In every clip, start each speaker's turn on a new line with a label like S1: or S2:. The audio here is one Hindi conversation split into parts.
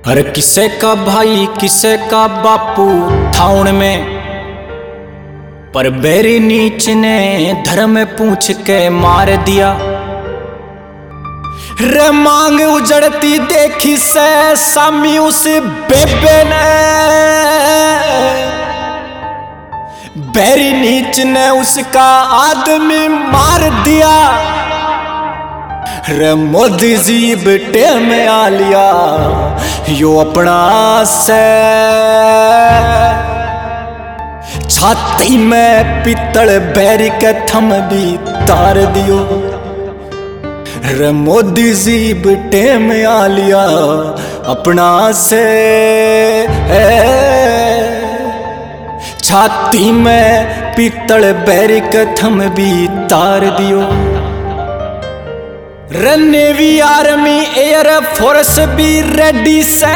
S1: अरे किसे का भाई किसे का बापू था उनमें, पर बेरी नीच ने धर्म पूछ के मार दिया। रे मांग उजड़ती देखी से सामी उस बेबे ने, बेरी नीच ने उसका आदमी मार दिया। रे मोदी जी बेटे में आ लिया यो अपना से, छाती में पित्तल बैरी के थम भी तार दियो। रे मोदी जी बेटे में आ लिया अपना से, छाती में पित्तल बैरी के थम भी तार दियो। रे नेवी आर्मी एयर फोर्स भी रेडी से,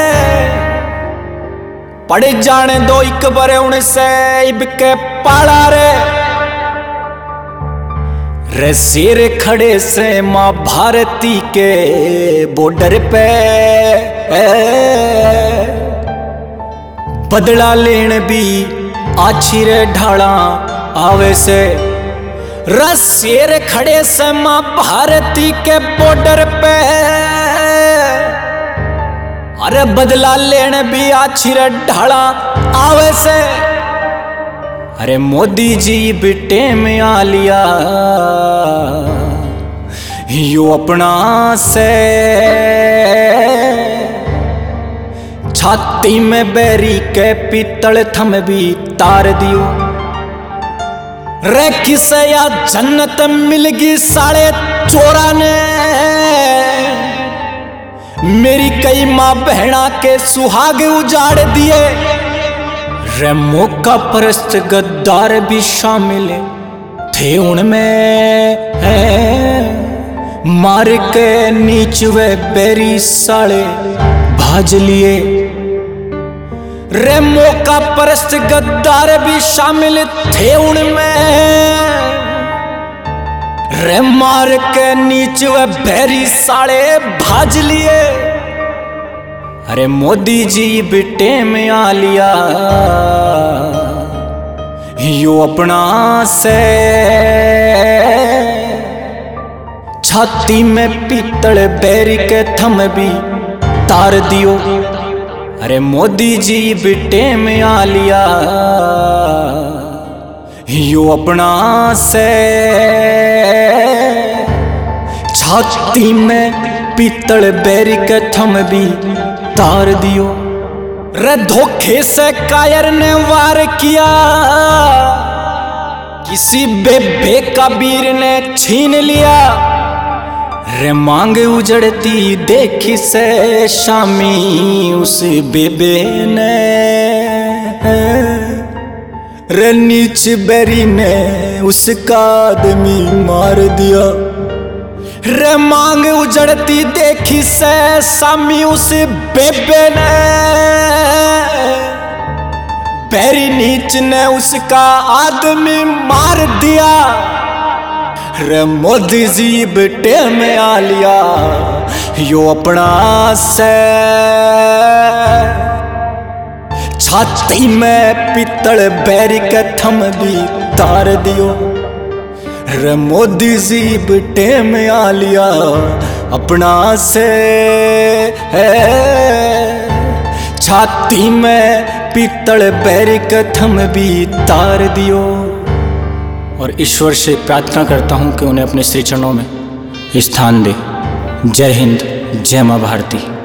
S1: पड़े जाने दो एक बारे उनसे इब के पाला रे। रे शेर खड़े से माँ भारती के बॉर्डर पे, बदला लेन भी आछी रे ढाला आवे से। शेर खड़े से माँ भारती के बॉर्डर पे, अरे बदला लेने भी आछी रे ढाला आवे से। अरे मोदी जी बेटे में आ लिया यो अपना से, छाती में बैरी के पित्तल थम भी तार दियो। रे किसे या जन्नत मिलगी साढ़े चोरा ने, मेरी कई माँ बहना के सुहाग उजाड़ दिए। रे मौका परस्त गद्दार भी शामिल थे उनमें, मार के नीच वे बेरी साले भाज लिए। रे मौका परस्त गद्दार भी शामिल थे उनमें, रे मार के नीचे वे बैरी साले भाज लिए। अरे मोदी जी बेटे में आ लिया यो अपना से, छाती में पित्तल बैरी के थम भी तार दियो। अरे मोदी जी बेटे में आ लिया यो अपना से, छाती में पित्तल बैरी के थम भी तार दियो। रे धोखे से कायर ने वार किया, किसी बेबे का वीर ने छीन लिया। रे मांग उजड़ती देखी से शामी उस बेबे ने, रे नीच बेरी ने उसका आदमी मार दिया। रे मांग उजड़ती देखी से सामी उस बेबे ने, बेरी नीच ने उसका आदमी मार दिया। रे मोदी जी बेटे में आ लिया यो अपना से, छाती में पित्तल बैरी के थम भी तार दियो। रे मोदी जी बेटे में आ लिया अपना से, छाती में पित्तल बैरी के थम भी तार दियो। और ईश्वर से प्रार्थना करता हूँ कि उन्हें अपने श्री चरणों में स्थान दे। जय हिंद, जय माँ भारती।